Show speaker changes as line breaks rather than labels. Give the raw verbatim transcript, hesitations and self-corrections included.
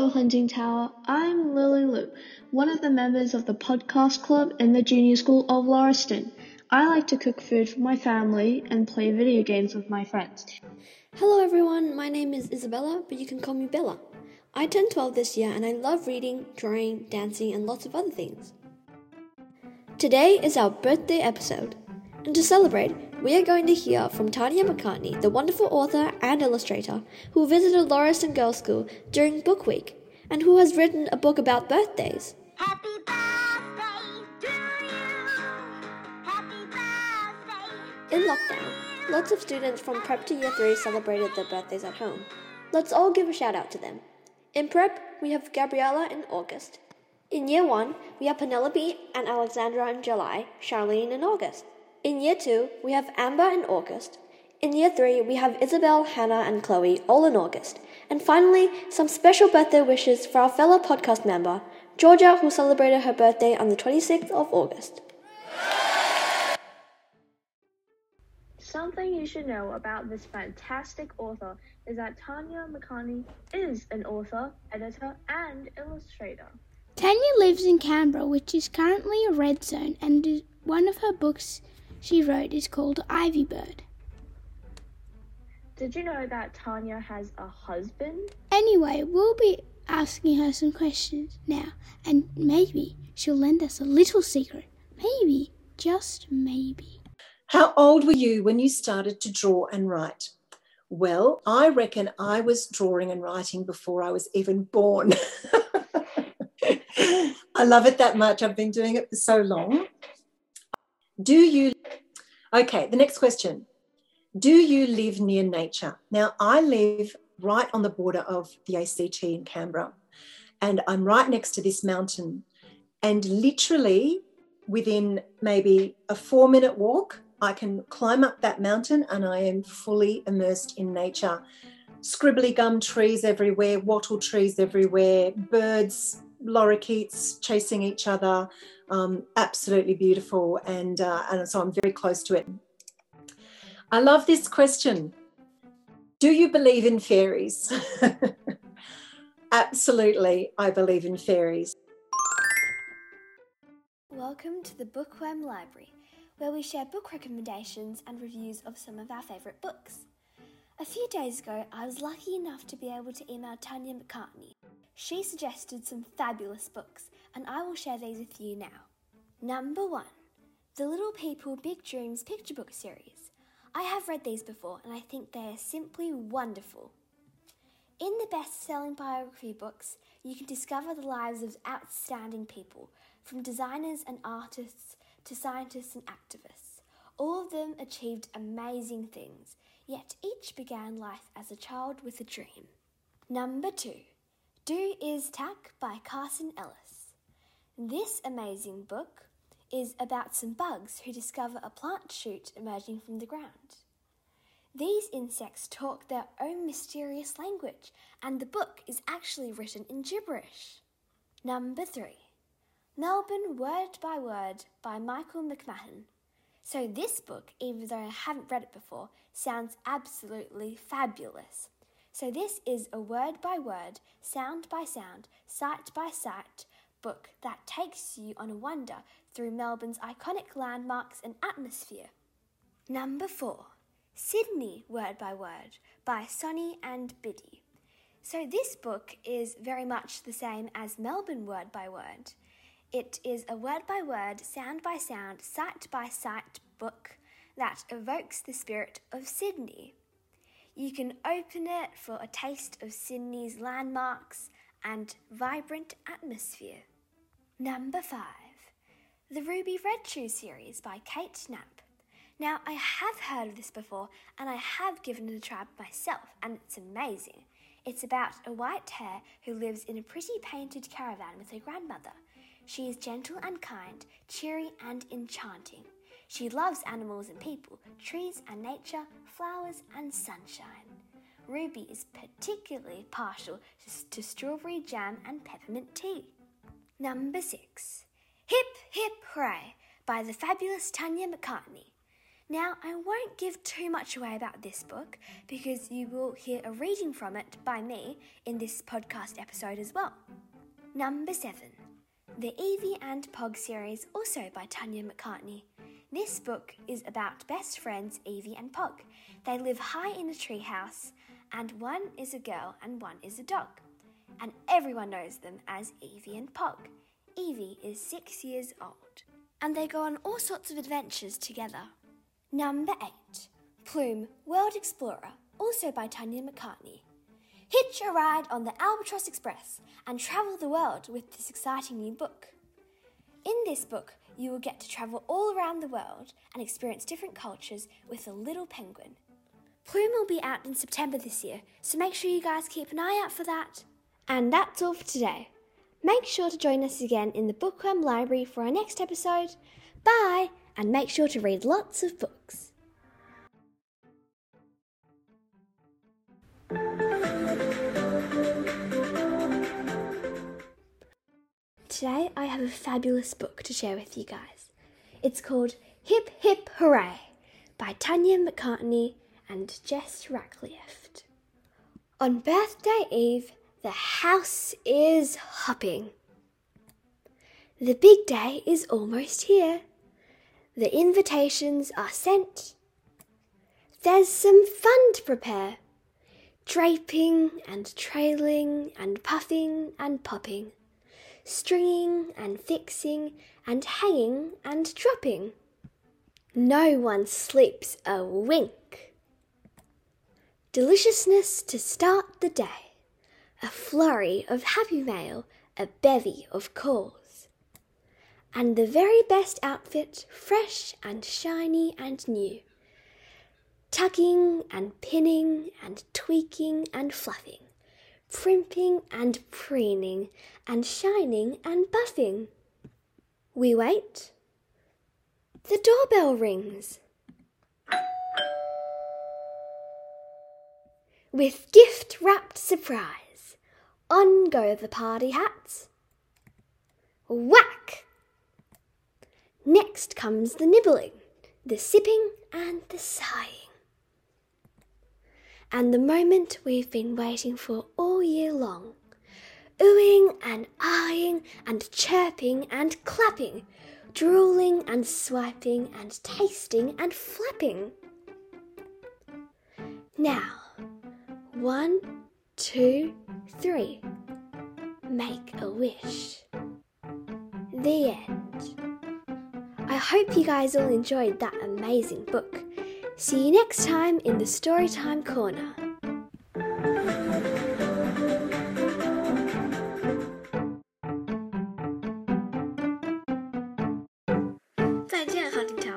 Hello, Hunting Tower. I'm Lily Lou, one of the members of the podcast club in the Junior School of Lauriston. I like to cook food for my family and play video games with my friends.
Hello everyone, my name is Isabella, but you can call me Bella. I turned twelve this year and I love reading, drawing, dancing and lots of other things. Today is our birthday episode, and to celebrate, we are going to hear from Tanya McCartney, the wonderful author and illustrator who visited Lauriston Girls' School during Book Week and who has written a book about birthdays.
Happy birthday to you. Happy birthday.
In lockdown, lots of students from Prep to Year three celebrated their birthdays at home. Let's all give a shout out to them. In Prep, we have Gabriella in August. In Year one, we have Penelope and Alexandra in July, Charlene in August. In Year two, we have Amber in August. In Year three, we have Isabel, Hannah and Chloe, all in August. And finally, some special birthday wishes for our fellow podcast member, Georgia, who celebrated her birthday on the twenty-sixth of August.
Something you should know about this fantastic author is that Tanya McCartney is an author, editor, and illustrator.
Tanya lives in Canberra, which is currently a red zone, and one of her books she wrote is called Ivy Bird.
Did you know that Tanya has a husband?
Anyway, we'll be asking her some questions now, and maybe she'll lend us a little secret. Maybe, just maybe.
How old were you when you started to draw and write? Well, I reckon I was drawing and writing before I was even born. I love it that much. I've been doing it for so long. Do you... Okay, the next question. Do you live near nature? Now, I live right on the border of the A C T in Canberra, and I'm right next to this mountain. And literally within maybe a four-minute walk, I can climb up that mountain and I am fully immersed in nature. Scribbly gum trees everywhere, wattle trees everywhere, birds, lorikeets chasing each other. Um, absolutely beautiful, and, uh, and so I'm very close to it. I love this question. Do you believe in fairies? Absolutely, I believe in fairies.
Welcome to the Bookworm Library, where we share book recommendations and reviews of some of our favourite books. A few days ago, I was lucky enough to be able to email Tanya McCartney. She suggested some fabulous books, and I will share these with you now. Number one, The Little People Big Dreams picture book series. I have read these before, and I think they are simply wonderful. In the best-selling biography books, you can discover the lives of outstanding people, from designers and artists to scientists and activists. All of them achieved amazing things, yet each began life as a child with a dream. Number two, Do Is Tak by Carson Ellis. This amazing book is about some bugs who discover a plant shoot emerging from the ground. These insects talk their own mysterious language, and the book is actually written in gibberish. Number three, Melbourne Word by Word by Michael McMahon. So this book, even though I haven't read it before, sounds absolutely fabulous. So this is a word-by-word, sound-by-sound, sight-by-sight book that takes you on a wander through Melbourne's iconic landmarks and atmosphere. Number four, Sydney Word by Word by Sonny and Biddy. So this book is very much the same as Melbourne Word by Word. It is a word-by-word, sound-by-sound, sight-by-sight book that evokes the spirit of Sydney. You can open it for a taste of Sydney's landmarks and vibrant atmosphere. Number five, The Ruby Red Shoe series by Kate Knapp. Now, I have heard of this before, and I have given it a try myself, and it's amazing. It's about a white hare who lives in a pretty painted caravan with her grandmother. She is gentle and kind, cheery and enchanting. She loves animals and people, trees and nature, flowers and sunshine. Ruby is particularly partial to, to strawberry jam and peppermint tea. Number six, Hip Hip Hooray by the fabulous Tanya McCartney. Now, I won't give too much away about this book because you will hear a reading from it by me in this podcast episode as well. Number seven, the Evie and Pog series, also by Tanya McCartney. This book is about best friends Evie and Pog. They live high in a treehouse, and one is a girl and one is a dog. And everyone knows them as Evie and Pog. Evie is six years old, and they go on all sorts of adventures together. Number eight, Plume, World Explorer, also by Tanya McCartney. Hitch a ride on the Albatross Express and travel the world with this exciting new book. In this book, you will get to travel all around the world and experience different cultures with a little penguin. Plume will be out in September this year, so make sure you guys keep an eye out for that. And that's all for today. Make sure to join us again in the Bookworm Library for our next episode. Bye! And make sure to read lots of books. Today I have a fabulous book to share with you guys. It's called Hip Hip Hooray by Tanya McCartney and Jess Ratcliffe. On birthday eve, the house is hopping. The big day is almost here. The invitations are sent. There's some fun to prepare. Draping and trailing and puffing and popping. Stringing and fixing and hanging and dropping. No one sleeps a wink. Deliciousness to start the day. A flurry of happy mail, a bevy of calls. And the very best outfit, fresh and shiny and new. Tucking and pinning and tweaking and fluffing. Primping and preening and shining and buffing. We wait. The doorbell rings. With gift-wrapped surprise, on go the party hats. Whack! Next comes the nibbling, the sipping and the sighing. And the moment we've been waiting for all year long. Oohing and eyeing and chirping and clapping, drooling and swiping and tasting and flapping. Now, one, two, three. Make a wish. The end. I hope you guys all enjoyed that amazing book. See you next time in the Storytime Corner. 再见，好听